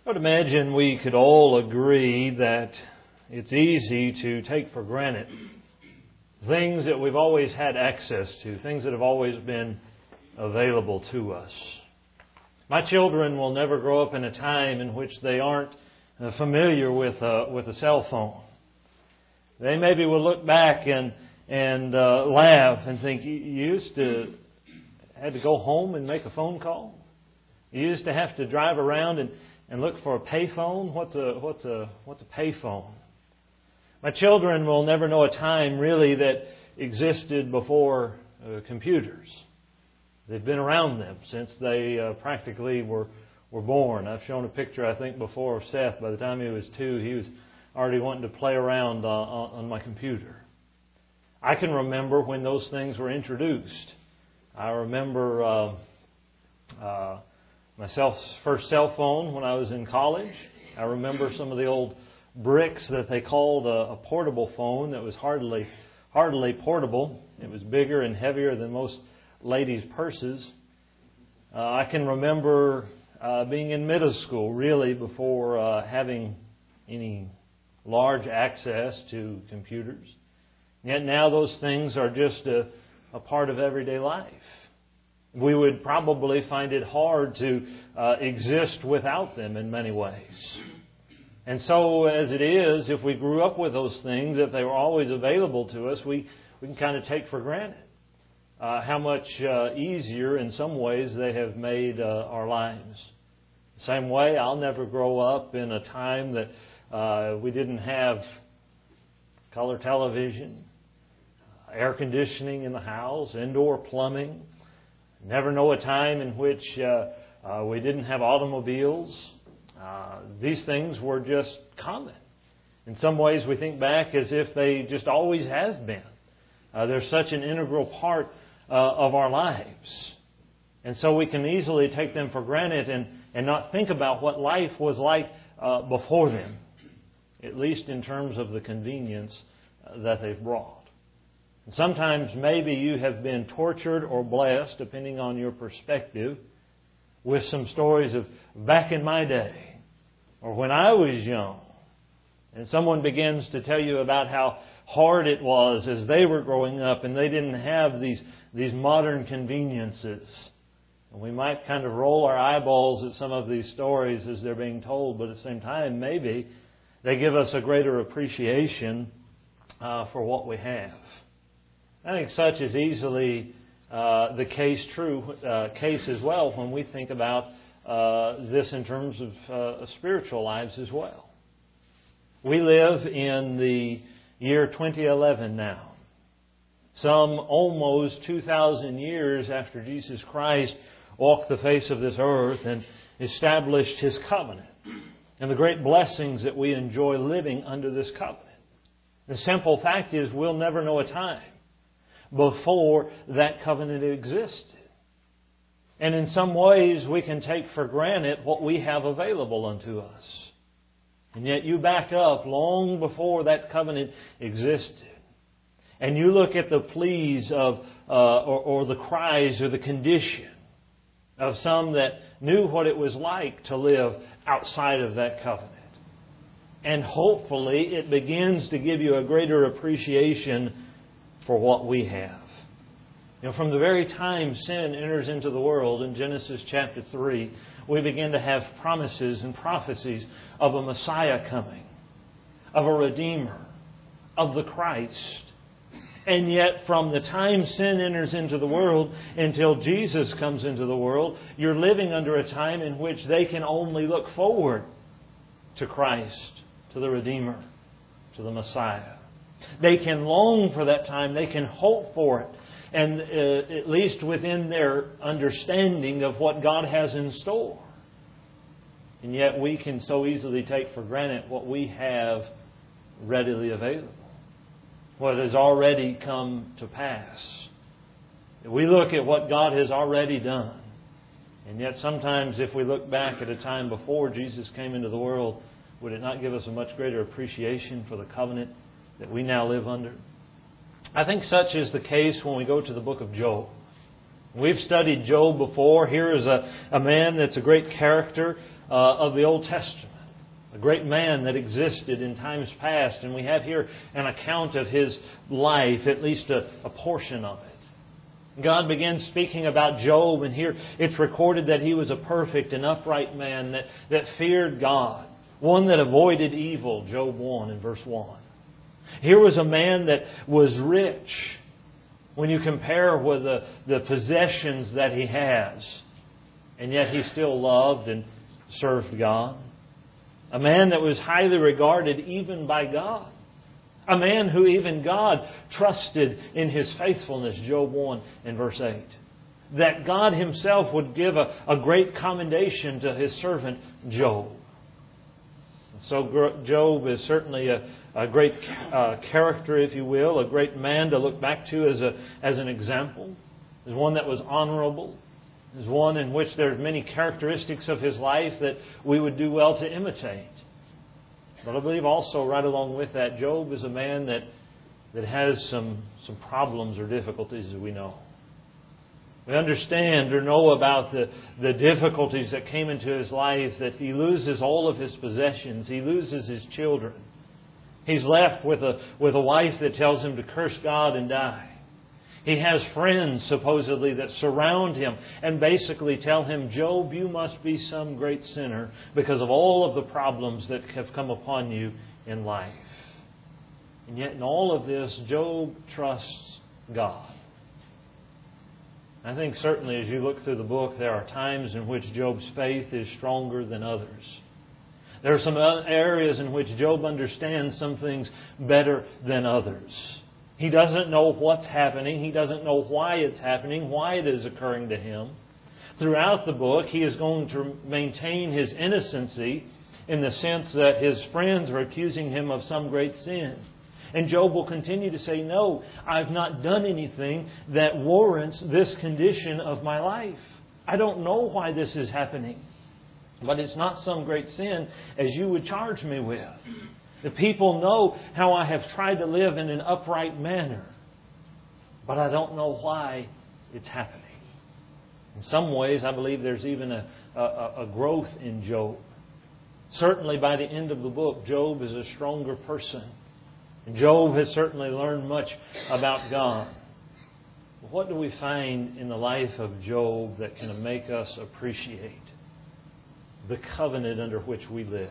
I would imagine we could all agree that it's easy to take for granted things that we've always had access to, things that have always been available to us. My children will never grow up in a time in which they aren't familiar with a cell phone. They maybe will look back and laugh and think, you had to go home and make a phone call? You used to have to drive around and look for a payphone? What's a payphone? My children will never know a time really that existed before computers. They've been around them since they practically were born. I've shown a picture, I think, before of Seth. By the time he was 2, he was already wanting to play around on my computer. I can remember when those things were introduced. I remember my first cell phone when I was in college. I remember some of the old bricks that they called a portable phone that was hardly portable. It was bigger and heavier than most ladies' purses. I can remember being in middle school, really, before having any large access to computers. Yet now those things are just a part of everyday life. We would probably find it hard to exist without them in many ways. And so as it is, if we grew up with those things, if they were always available to us, we can kind of take for granted how much easier in some ways they have made our lives. The same way, I'll never grow up in a time that we didn't have color television, air conditioning in the house, indoor plumbing. Never know a time in which we didn't have automobiles. These things were just common. In some ways, we think back as if they just always have been. They're such an integral part of our lives. And so we can easily take them for granted and not think about what life was like before them, at least in terms of the convenience that they've brought. And sometimes maybe you have been tortured or blessed, depending on your perspective, with some stories of back in my day or when I was young. And someone begins to tell you about how hard it was as they were growing up and they didn't have these modern conveniences. And we might kind of roll our eyeballs at some of these stories as they're being told, but at the same time, maybe they give us a greater appreciation for what we have. I think such is easily the case as well when we think about this in terms of spiritual lives as well. We live in the year 2011 now, some almost 2,000 years after Jesus Christ walked the face of this earth and established His covenant and the great blessings that we enjoy living under this covenant. The simple fact is we'll never know a time before that covenant existed. And in some ways we can take for granted what we have available unto us. And yet you back up long before that covenant existed. And you look at the pleas of or the cries or the condition of some that knew what it was like to live outside of that covenant. And hopefully it begins to give you a greater appreciation for what we have. You know, from the very time sin enters into the world in Genesis chapter 3, we begin to have promises and prophecies of a Messiah coming, of a Redeemer, of the Christ. And yet from the time sin enters into the world until Jesus comes into the world, you're living under a time in which they can only look forward to Christ, to the Redeemer, to the Messiah. They can long for that time. They can hope for it. And at least within their understanding of what God has in store. And yet we can so easily take for granted what we have readily available. What has already come to pass. We look at what God has already done. And yet sometimes if we look back at a time before Jesus came into the world, would it not give us a much greater appreciation for the covenant that we now live under? I think such is the case when we go to the book of Job. We've studied Job before. Here is a man that's a great character of the Old Testament. A great man that existed in times past. And we have here an account of his life, at least a portion of it. God begins speaking about Job, and here it's recorded that he was a perfect and upright man that feared God. One that avoided evil, Job 1 in verse 1. Here was a man that was rich when you compare with the possessions that he has. And yet he still loved and served God. A man that was highly regarded even by God. A man who even God trusted in his faithfulness, Job 1 and verse 8. That God Himself would give a great commendation to His servant Job. So Job is certainly a great character, if you will, a great man to look back to as an example. As one that was honorable. As one in which there are many characteristics of his life that we would do well to imitate. But I believe also right along with that, Job is a man that has some problems or difficulties, as we know. We understand or know about the difficulties that came into his life, that he loses all of his possessions. He loses his children. He's left with a wife that tells him to curse God and die. He has friends, supposedly, that surround him and basically tell him, Job, you must be some great sinner because of all of the problems that have come upon you in life. And yet in all of this, Job trusts God. I think certainly as you look through the book, there are times in which Job's faith is stronger than others. There are some areas in which Job understands some things better than others. He doesn't know what's happening. He doesn't know why it's happening, why it is occurring to him. Throughout the book, he is going to maintain his innocency in the sense that his friends are accusing him of some great sin. And Job will continue to say, no, I've not done anything that warrants this condition of my life. I don't know why this is happening. But it's not some great sin as you would charge me with. The people know how I have tried to live in an upright manner. But I don't know why it's happening. In some ways, I believe there's even a growth in Job. Certainly by the end of the book, Job is a stronger person. And Job has certainly learned much about God. But what do we find in the life of Job that can make us appreciate the covenant under which we live?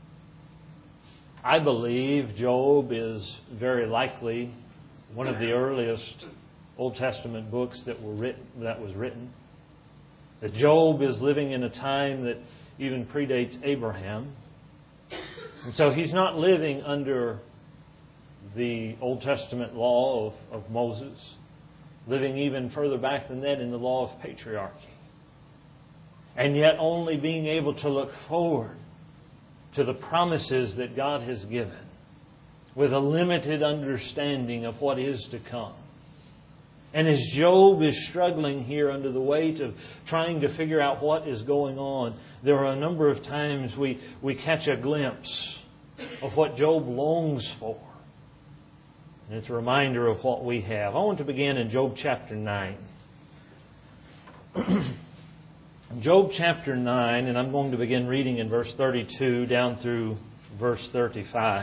I believe Job is very likely one of the earliest Old Testament books that was written. That Job is living in a time that even predates Abraham. And so he's not living under the Old Testament law of Moses, living even further back than that in the law of patriarchy. And yet only being able to look forward to the promises that God has given with a limited understanding of what is to come. And as Job is struggling here under the weight of trying to figure out what is going on, there are a number of times we catch a glimpse of what Job longs for. And it's a reminder of what we have. I want to begin in Job chapter 9. Job chapter 9, and I'm going to begin reading in verse 32 down through verse 35.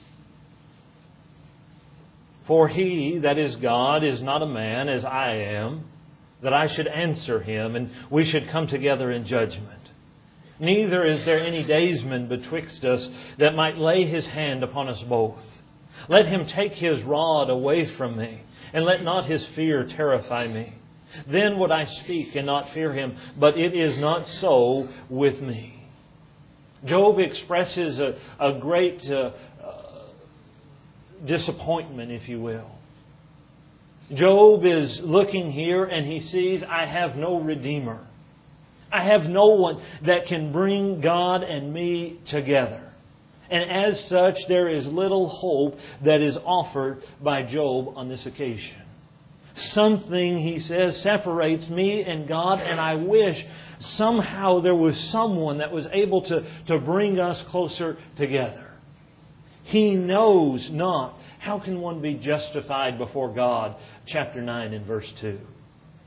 For He, that is God, is not a man as I am, that I should answer Him, and we should come together in judgment. Neither is there any daysman betwixt us that might lay his hand upon us both. Let Him take His rod away from me, and let not His fear terrify me. Then would I speak and not fear Him, but it is not so with me. Job expresses a great disappointment, if you will. Job is looking here and he sees, I have no Redeemer. I have no one that can bring God and me together. And as such, there is little hope that is offered by Job on this occasion. Something, he says, separates me and God, and I wish somehow there was someone that was able to bring us closer together. He knows not. How can one be justified before God? Chapter 9 and verse 2.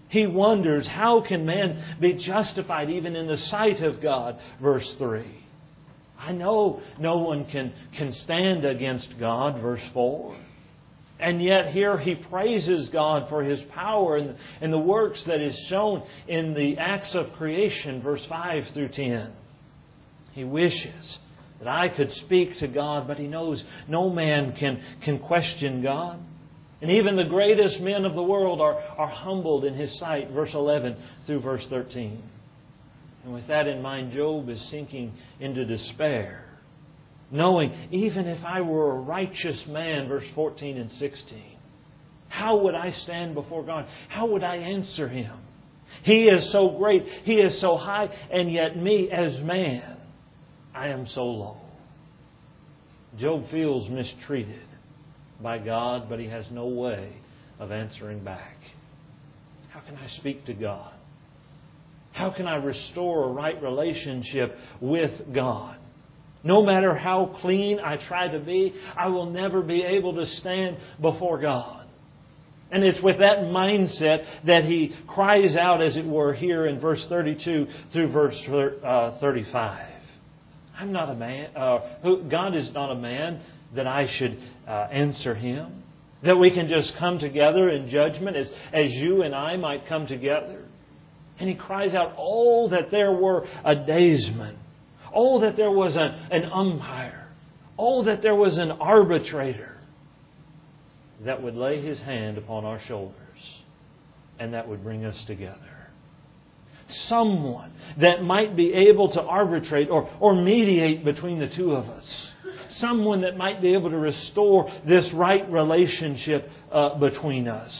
He wonders, how can man be justified even in the sight of God? Verse 3. I know no one can stand against God. Verse 4. And yet here he praises God for His power and the works that is shown in the acts of creation. Verse 5 through 10. He wishes that I could speak to God, but he knows no man can question God. And even the greatest men of the world are humbled in His sight. Verse 11 through verse 13. And with that in mind, Job is sinking into despair, knowing, even if I were a righteous man, verse 14 and 16, how would I stand before God? How would I answer Him? He is so great, He is so high, and yet me as man, I am so low. Job feels mistreated by God, but he has no way of answering back. How can I speak to God? How can I restore a right relationship with God? No matter how clean I try to be, I will never be able to stand before God. And it's with that mindset that he cries out, as it were, here in verse 32 through verse 35. I'm not a man. God is not a man that I should answer Him. That we can just come together in judgment as you and I might come together. And he cries out, oh, that there were a daysman. Oh, that there was an umpire. Oh, that there was an arbitrator that would lay his hand upon our shoulders and that would bring us together. Someone that might be able to arbitrate or mediate between the two of us. Someone that might be able to restore this right relationship between us.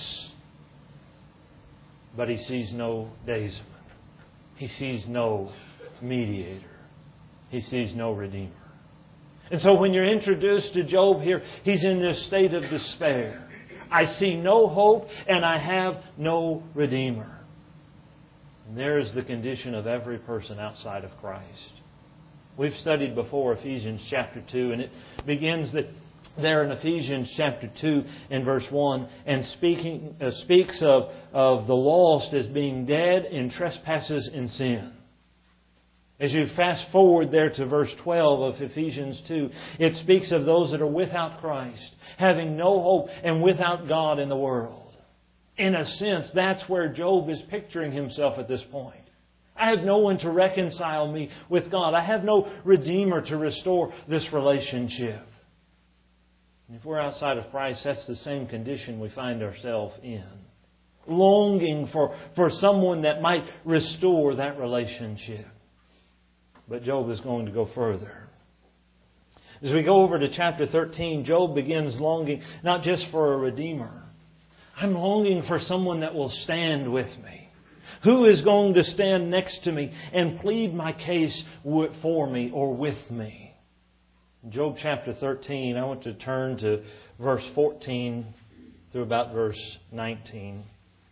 But he sees no daysman. He sees no mediator. He sees no redeemer. And so when you're introduced to Job here, he's in this state of despair. I see no hope and I have no redeemer. And there is the condition of every person outside of Christ. We've studied before Ephesians chapter 2, and it begins there in Ephesians chapter 2 and verse 1, and speaks of the lost as being dead in trespasses and sin. As you fast forward there to verse 12 of Ephesians 2, it speaks of those that are without Christ, having no hope and without God in the world. In a sense, that's where Job is picturing himself at this point. I have no one to reconcile me with God. I have no Redeemer to restore this relationship. And if we're outside of Christ, that's the same condition we find ourselves in. Longing for someone that might restore that relationship. But Job is going to go further. As we go over to chapter 13, Job begins longing not just for a Redeemer. I'm longing for someone that will stand with me. Who is going to stand next to me and plead my case for me or with me? In Job chapter 13, I want to turn to verse 14 through about verse 19.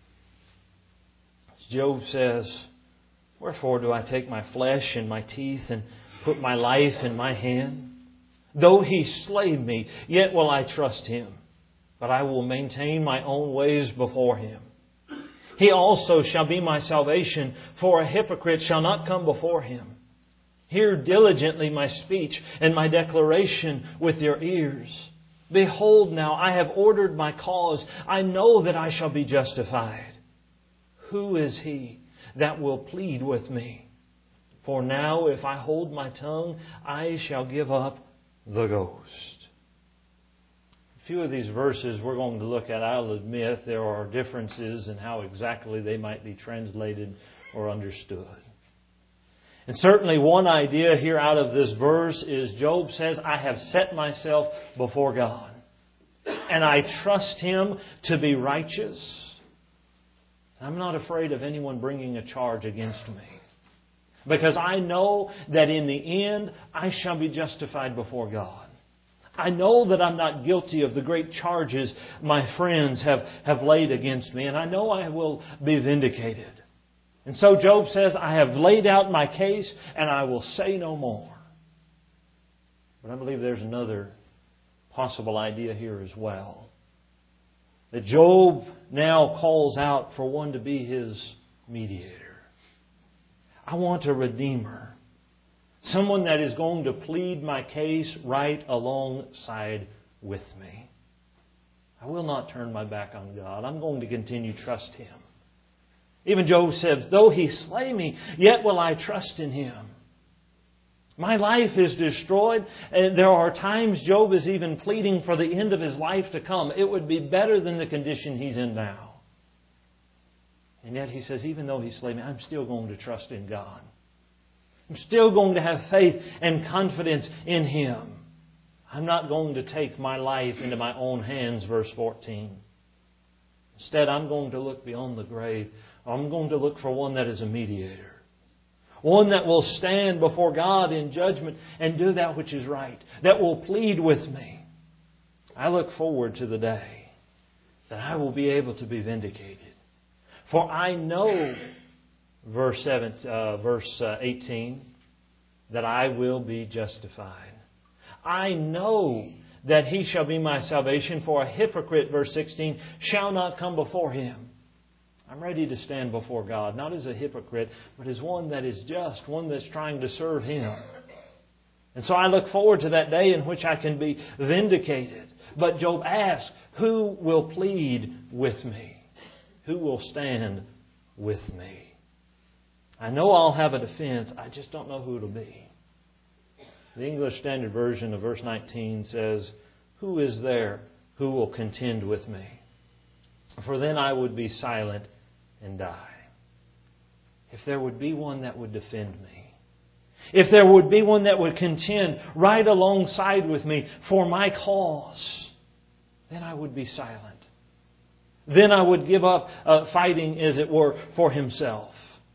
Job says, wherefore do I take my flesh in my teeth and put my life in my hand? Though He slay me, yet will I trust Him. But I will maintain my own ways before Him. He also shall be my salvation, for a hypocrite shall not come before Him. Hear diligently my speech and my declaration with your ears. Behold now, I have ordered my cause. I know that I shall be justified. Who is he that will plead with me? For now, if I hold my tongue, I shall give up the ghost. A few of these verses we're going to look at, I'll admit there are differences in how exactly they might be translated or understood. And certainly one idea here out of this verse is Job says, I have set myself before God, and I trust Him to be righteous. I'm not afraid of anyone bringing a charge against me, because I know that in the end I shall be justified before God. I know that I'm not guilty of the great charges my friends have laid against me, and I know I will be vindicated. And so Job says, I have laid out my case and I will say no more. But I believe there's another possible idea here as well. that Job now calls out for one to be his mediator. I want a redeemer. Someone that is going to plead my case right alongside with me. I will not turn my back on God. I'm going to continue to trust Him. Even Job said, though He slay me, yet will I trust in Him. My life is destroyed. There are times Job is even pleading for the end of his life to come. It would be better than the condition he's in now. And yet he says, even though He slay me, I'm still going to trust in God. I'm still going to have faith and confidence in Him. I'm not going to take my life into my own hands, verse 14. Instead, I'm going to look beyond the grave. I'm going to look for one that is a mediator. One that will stand before God in judgment and do that which is right. That will plead with me. I look forward to the day that I will be able to be vindicated. For I know, verse 18, that I will be justified. I know that He shall be my salvation, for a hypocrite, verse 16, shall not come before Him. I'm ready to stand before God, not as a hypocrite, but as one that is just, one that's trying to serve Him. And so I look forward to that day in which I can be vindicated. But Job asks, who will plead with me? Who will stand with me? I know I'll have a defense. I just don't know who it'll be. The English Standard Version of verse 19 says, who is there who will contend with me? For then I would be silent and die. If there would be one that would defend me, if there would be one that would contend right alongside with me for my cause, then I would be silent. Then I would give up fighting, as it were, for himself.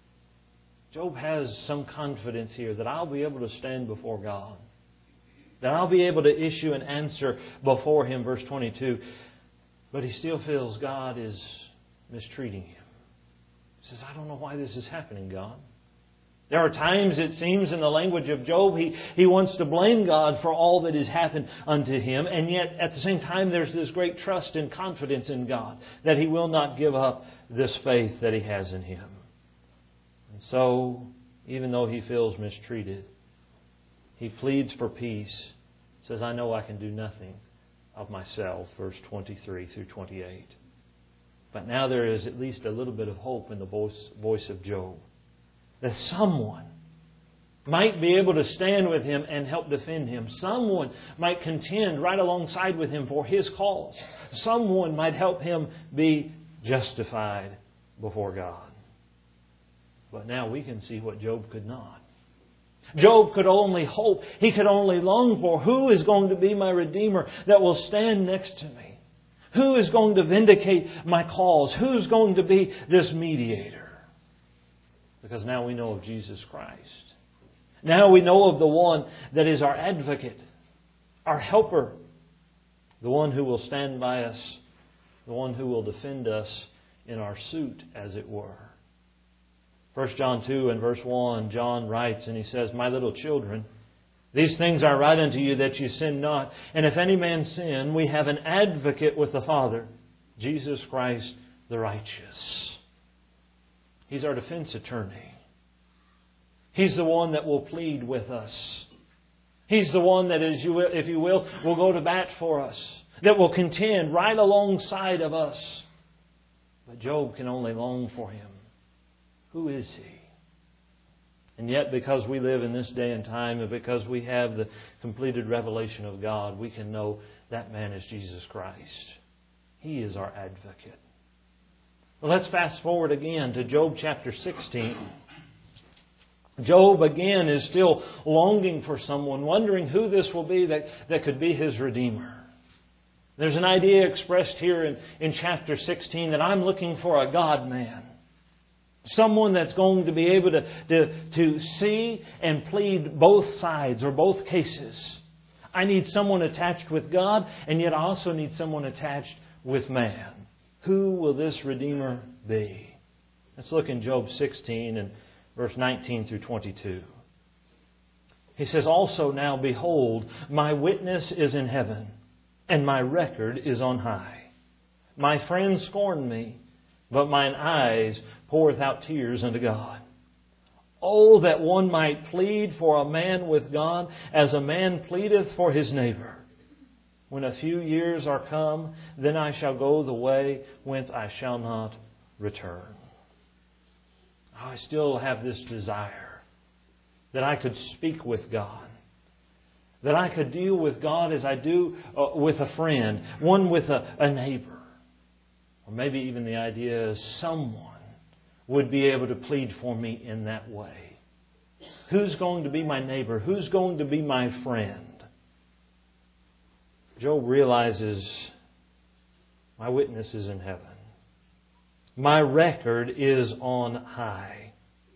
Job has some confidence here that I'll be able to stand before God. That I'll be able to issue an answer before Him, verse 22. But he still feels God is mistreating him. He says, I don't know why this is happening, God. There are times, it seems, in the language of Job, he wants to blame God for all that has happened unto him. And yet, at the same time, there's this great trust and confidence in God that He will not give up this faith that he has in Him. And so, even though he feels mistreated, he pleads for peace. He says, I know I can do nothing of myself, verse 23 through 28. But now there is at least a little bit of hope in the voice of Job. That someone might be able to stand with him and help defend him. Someone might contend right alongside with him for his cause. Someone might help him be justified before God. But now we can see what Job could not. Job could only hope. He could only long for, who is going to be my Redeemer that will stand next to me? Who is going to vindicate my cause? Who's going to be this mediator? Because now we know of Jesus Christ. Now we know of the one that is our advocate, our helper, the one who will stand by us, the one who will defend us in our suit, as it were. 1 John 2 and verse 1, John writes and he says, My little children, these things I write unto you that you sin not. And if any man sin, we have an advocate with the Father, Jesus Christ the righteous. He's our defense attorney. He's the one that will plead with us. He's the one that, if you will go to bat for us. That will contend right alongside of us. But Job can only long for Him. Who is He? And yet, because we live in this day and time, and because we have the completed revelation of God, we can know that man is Jesus Christ. He is our advocate. Well, let's fast forward again to Job chapter 16. Job again is still longing for someone, wondering who this will be that could be his Redeemer. There's an idea expressed here in chapter 16 that I'm looking for a God-man. Someone that's going to be able to see and plead both sides or both cases. I need someone attached with God, and yet I also need someone attached with man. Who will this Redeemer be? Let's look in Job 16 and verse 19 through 22. He says, Also now, behold, my witness is in heaven, and my record is on high. My friends scorn me, but mine eyes poureth out tears unto God. Oh, that one might plead for a man with God as a man pleadeth for his neighbor. When a few years are come, then I shall go the way whence I shall not return. Oh, I still have this desire that I could speak with God. That I could deal with God as I do with a friend, one with a neighbor. Or maybe even the idea is someone would be able to plead for me in that way. Who's going to be my neighbor? Who's going to be my friend? Job realizes my witness is in heaven. My record is on high.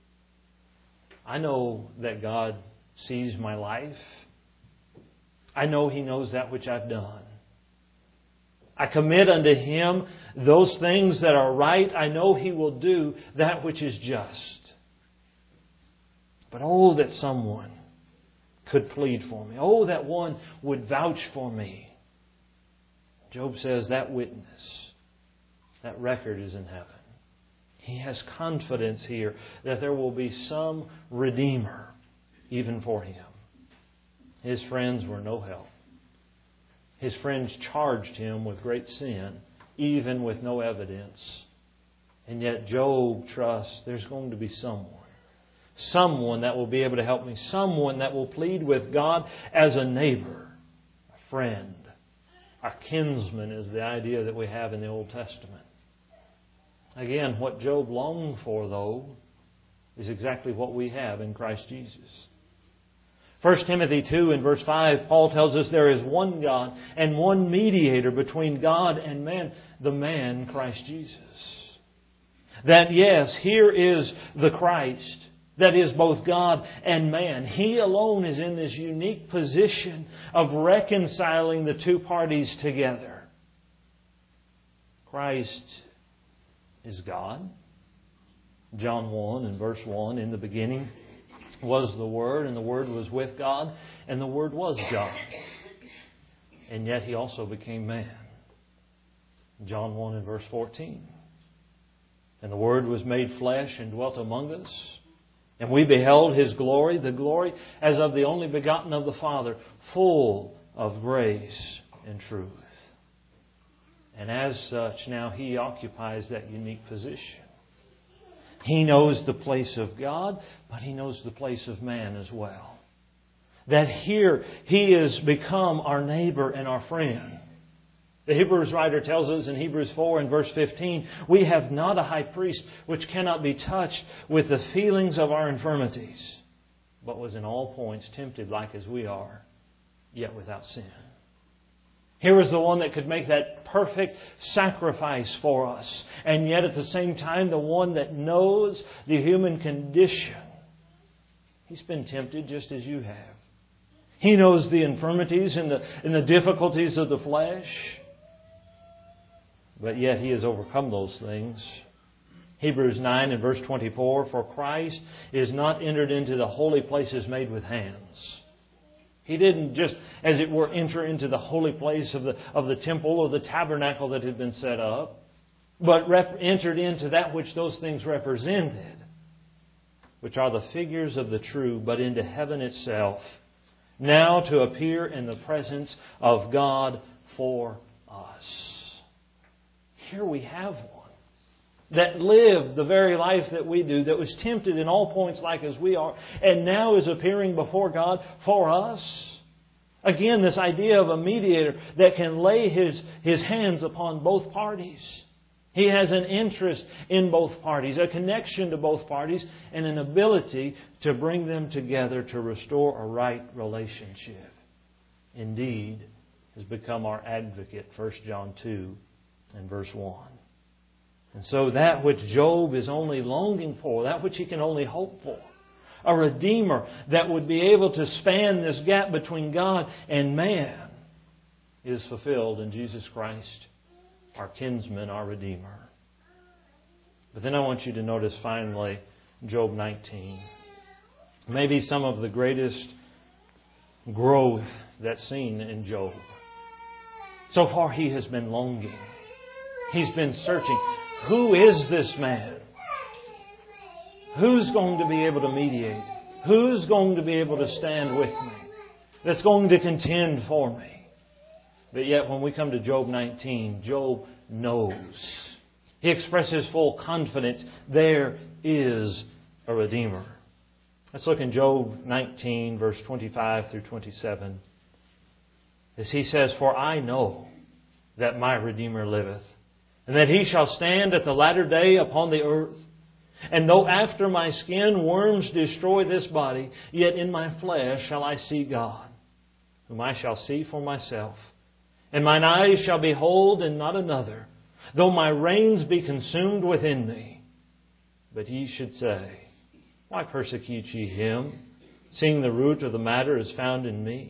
I know that God sees my life. I know He knows that which I've done. I commit unto Him those things that are right. I know He will do that which is just. But oh, that someone could plead for me. Oh, that one would vouch for me. Job says that witness, that record is in heaven. He has confidence here that there will be some Redeemer even for him. His friends were no help. His friends charged him with great sin, even with no evidence. And yet Job trusts there's going to be someone. Someone that will be able to help me. Someone that will plead with God as a neighbor, a friend. Our kinsman is the idea that we have in the Old Testament. Again, what Job longed for, though, is exactly what we have in Christ Jesus. 1 Timothy 2 and verse 5, Paul tells us there is one God and one mediator between God and man, the man Christ Jesus. That yes, here is the Christ that is both God and man. He alone is in this unique position of reconciling the two parties together. Christ is God. John 1 and verse 1, in the beginning was the Word, and the Word was with God, and the Word was God. And yet He also became man. John 1 and verse 14. And the Word was made flesh and dwelt among us. And we beheld His glory, the glory as of the only begotten of the Father, full of grace and truth. And as such, now He occupies that unique position. He knows the place of God, but He knows the place of man as well. That here He has become our neighbor and our friend. The Hebrews writer tells us in Hebrews 4 and verse 15, we have not a high priest which cannot be touched with the feelings of our infirmities, but was in all points tempted like as we are, yet without sin. Here was the one that could make that perfect sacrifice for us, and yet at the same time the one that knows the human condition. He's been tempted just as you have. He knows the infirmities and the difficulties of the flesh. But yet He has overcome those things. Hebrews 9 and verse 24, for Christ is not entered into the holy places made with hands. He didn't just, as it were, enter into the holy place of the temple or the tabernacle that had been set up, but entered into that which those things represented, which are the figures of the true, but into heaven itself, now to appear in the presence of God for us. Here we have one that lived the very life that we do, that was tempted in all points like as we are, and now is appearing before God for us. Again, this idea of a mediator that can lay his hands upon both parties. He has an interest in both parties, a connection to both parties, and an ability to bring them together to restore a right relationship. Indeed, has become our advocate, 1 John 2 and verse 1. And so that which Job is only longing for, that which he can only hope for, a Redeemer that would be able to span this gap between God and man, is fulfilled in Jesus Christ, our kinsman, our Redeemer. But then I want you to notice finally Job 19. Maybe some of the greatest growth that's seen in Job. So far he has been longing. He's been searching. Who is this man? Who's going to be able to mediate? Who's going to be able to stand with me? That's going to contend for me? But yet when we come to Job 19, Job knows. He expresses full confidence. There is a Redeemer. Let's look in Job 19, verse 25 through 27. As he says, "For I know that my Redeemer liveth, and that He shall stand at the latter day upon the earth. And though after my skin worms destroy this body, yet in my flesh shall I see God, whom I shall see for myself. And mine eyes shall behold and not another, though my reins be consumed within me. But ye should say, Why persecute ye Him, seeing the root of the matter is found in me?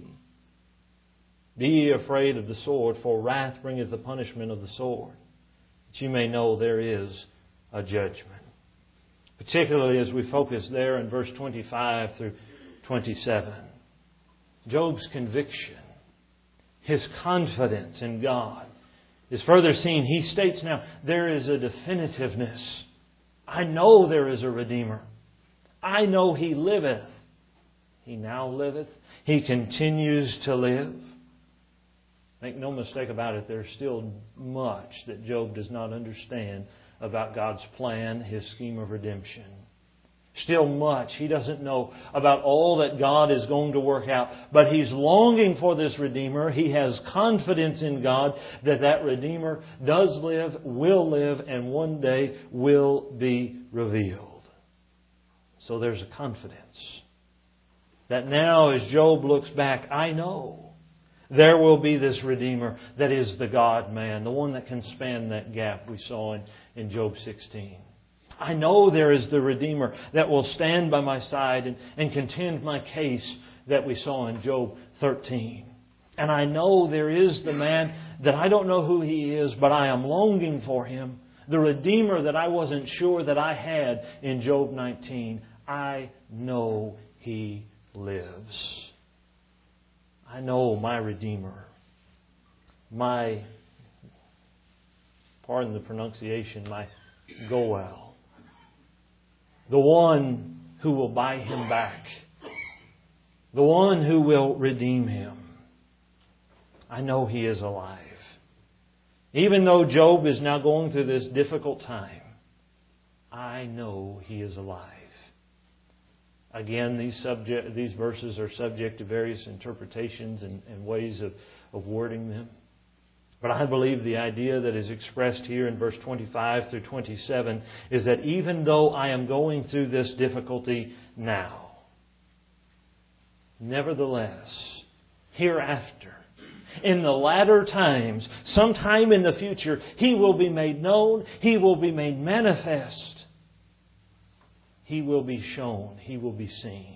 Be ye afraid of the sword, for wrath bringeth the punishment of the sword, that ye may know there is a judgment." Particularly as we focus there in verse 25 through 27. Job's conviction, his confidence in God, is further seen. He states now, there is a definitiveness. I know there is a Redeemer. I know He liveth. He now liveth. He continues to live. Make no mistake about it, there's still much that Job does not understand about God's plan, His scheme of redemption. Still much he doesn't know about all that God is going to work out. But he's longing for this Redeemer. He has confidence in God that that Redeemer does live, and one day will be revealed. So there's a confidence that now as Job looks back, I know there will be this Redeemer that is the God-man, the one that can span that gap we saw in Job 16. I know there is the Redeemer that will stand by my side and contend my case that we saw in Job 13. And I know there is the man that I don't know who he is, but I am longing for him. The Redeemer that I wasn't sure that I had in Job 19. I know He lives. I know my Redeemer, my, pardon the pronunciation, my Goel, the one who will buy him back, the one who will redeem him. I know He is alive. Even though Job is now going through this difficult time, I know He is alive. Again, these verses are subject to various interpretations and ways of wording them. But I believe the idea that is expressed here in verse 25 through 27 is that even though I am going through this difficulty now, nevertheless, hereafter, in the latter times, sometime in the future, He will be made known, He will be made manifest. He will be shown. He will be seen.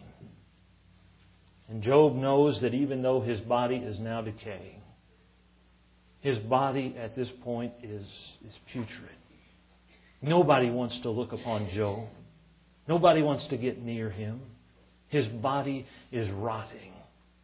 And Job knows that even though his body is now decaying, his body at this point is putrid. Nobody wants to look upon Job. Nobody wants to get near him. His body is rotting.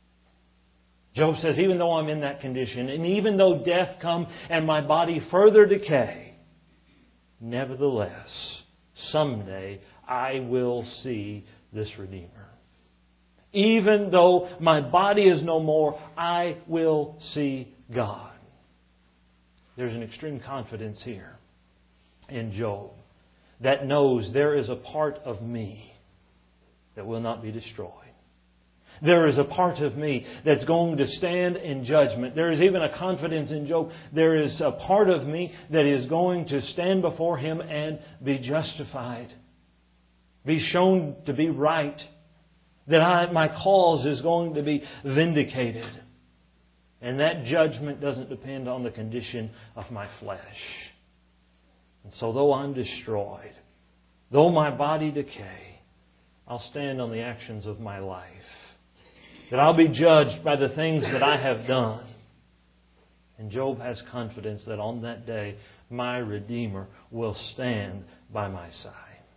Job says, even though I'm in that condition, and even though death come and my body further decay, nevertheless, someday I will see this Redeemer. Even though my body is no more, I will see God. There's an extreme confidence here in Job that knows there is a part of me that will not be destroyed. There is a part of me that's going to stand in judgment. There is even a confidence in Job. There is a part of me that is going to stand before Him and be justified. Be shown to be right. That my cause is going to be vindicated. And that judgment doesn't depend on the condition of my flesh. And so though I'm destroyed, though my body decay, I'll stand on the actions of my life. That I'll be judged by the things that I have done. And Job has confidence that on that day, my Redeemer will stand by my side.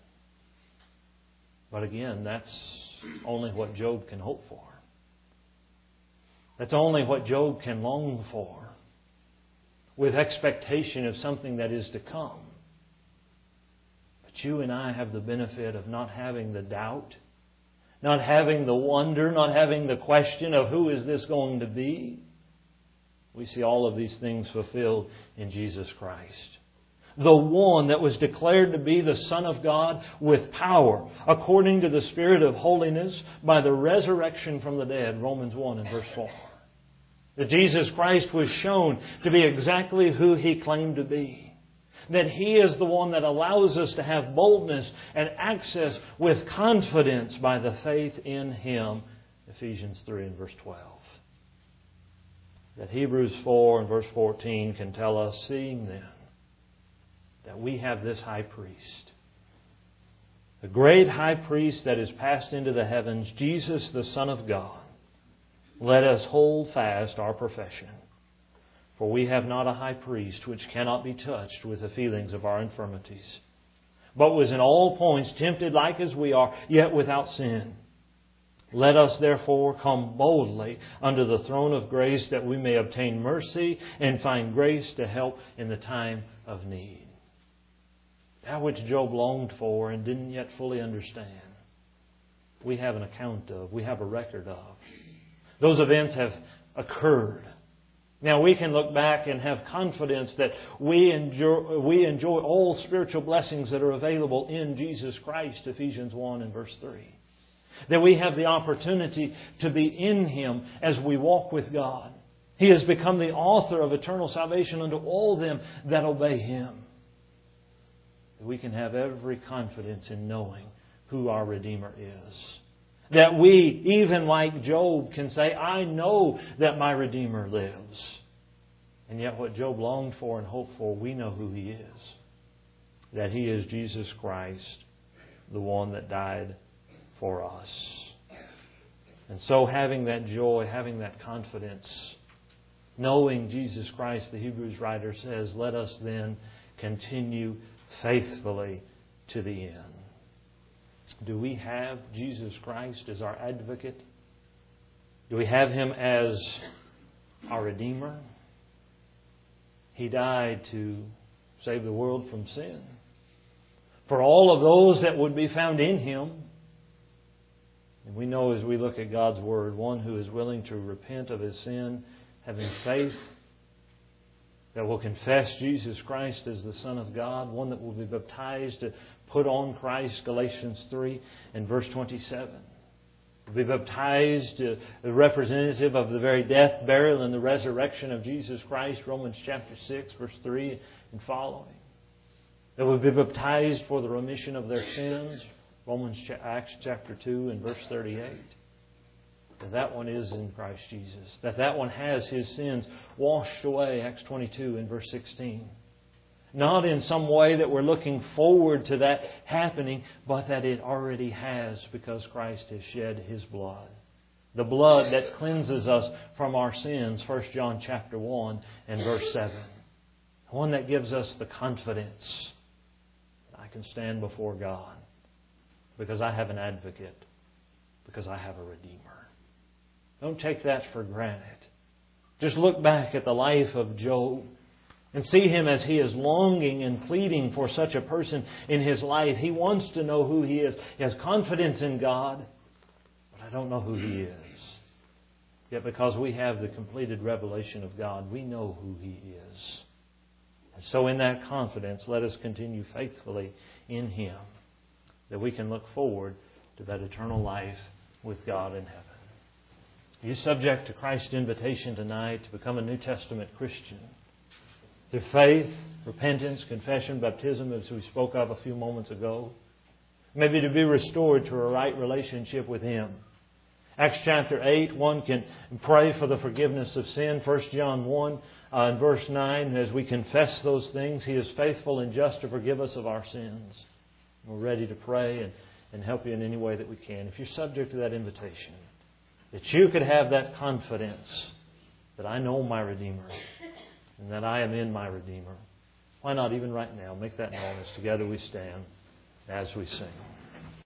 But again, that's only what Job can hope for. That's only what Job can long for. with expectation of something that is to come. But you and I have the benefit of not having the doubt, not having the wonder, not having the question of who is this going to be. We see all of these things fulfilled in Jesus Christ. The one that was declared to be the Son of God with power, according to the Spirit of holiness, by the resurrection from the dead, Romans 1 and verse 4. That Jesus Christ was shown to be exactly who He claimed to be. That He is the one that allows us to have boldness and access with confidence by the faith in Him, Ephesians 3 and verse 12. That Hebrews 4 and verse 14 can tell us, seeing then that we have this high priest, the great high priest that is passed into the heavens, Jesus the Son of God, let us hold fast our profession. For we have not a high priest which cannot be touched with the feelings of our infirmities, but was in all points tempted like as we are, yet without sin. Let us therefore come boldly unto the throne of grace, that we may obtain mercy and find grace to help in the time of need. That which Job longed for and didn't yet fully understand, we have an account of, we have a record of. Those events have occurred. Now we can look back and have confidence that we enjoy all spiritual blessings that are available in Jesus Christ, Ephesians 1 and verse 3. That we have the opportunity to be in Him as we walk with God. He has become the author of eternal salvation unto all them that obey Him. We can have every confidence in knowing who our Redeemer is. That we, even like Job, can say, I know that my Redeemer lives. And yet what Job longed for and hoped for, we know who He is. That He is Jesus Christ, the one that died for us. And so having that joy, having that confidence, knowing Jesus Christ, the Hebrews writer says, let us then continue faithfully to the end. Do we have Jesus Christ as our advocate? Do we have Him as our Redeemer? He died to save the world from sin. For all of those that would be found in Him. And we know as we look at God's Word, one who is willing to repent of his sin, having faith, that will confess Jesus Christ as the Son of God, one that will be baptized to put on Christ, Galatians 3 and verse 27. Will be baptized, the representative of the very death, burial, and the resurrection of Jesus Christ, Romans chapter 6, verse 3 and following. That will be baptized for the remission of their sins, Acts chapter 2 and verse 38. That one is in Christ Jesus. That one has his sins washed away, Acts 22 and verse 16. Not in some way that we're looking forward to that happening, but that it already has, because Christ has shed His blood. The blood that cleanses us from our sins, 1 John chapter 1 and verse 7. One that gives us the confidence that I can stand before God because I have an advocate, because I have a Redeemer. Don't take that for granted. Just look back at the life of Job and see him as he is longing and pleading for such a person in his life. He wants to know who he is. He has confidence in God, but I don't know who He is. Yet because we have the completed revelation of God, we know who He is. And so in that confidence, let us continue faithfully in Him, that we can look forward to that eternal life with God in heaven. Are you subject to Christ's invitation tonight to become a New Testament Christian? Through faith, repentance, confession, baptism, as we spoke of a few moments ago. Maybe to be restored to a right relationship with Him. Acts chapter 8, one can pray for the forgiveness of sin. 1 John 1 and verse 9, as we confess those things, He is faithful and just to forgive us of our sins. We're ready to pray and help you in any way that we can. If you're subject to that invitation, that you could have that confidence that I know my Redeemer and that I am in my Redeemer. Why not even right now make that known as together we stand as we sing.